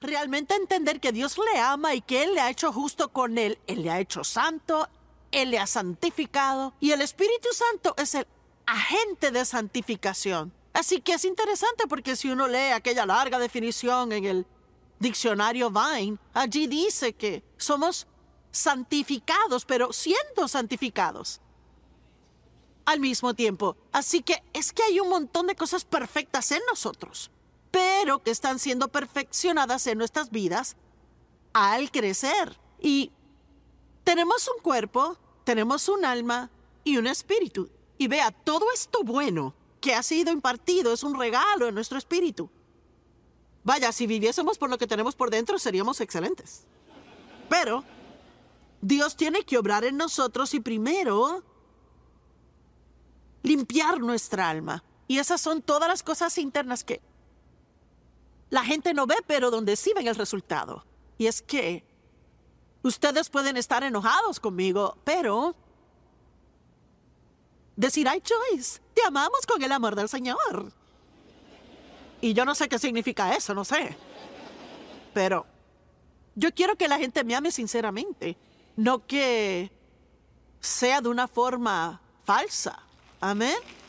realmente entender que Dios le ama y que Él le ha hecho justo con Él, Él le ha hecho santo, Él le ha santificado, y el Espíritu Santo es el agente de santificación. Así que es interesante porque si uno lee aquella larga definición en el diccionario Vine, allí dice que somos santificados, pero siendo santificados al mismo tiempo. Así que es que hay un montón de cosas perfectas en nosotros, pero que están siendo perfeccionadas en nuestras vidas al crecer. Y tenemos un cuerpo, tenemos un alma y un espíritu. Y vea, todo esto bueno que ha sido impartido es un regalo en nuestro espíritu. Vaya, si viviésemos por lo que tenemos por dentro, seríamos excelentes. Pero Dios tiene que obrar en nosotros y primero limpiar nuestra alma. Y esas son todas las cosas internas que la gente no ve, pero donde sí ven el resultado. Y es que ustedes pueden estar enojados conmigo, pero decir, ay, Joyce, te amamos con el amor del Señor. Y yo no sé qué significa eso, no sé. Pero yo quiero que la gente me ame sinceramente, no que sea de una forma falsa. Amén.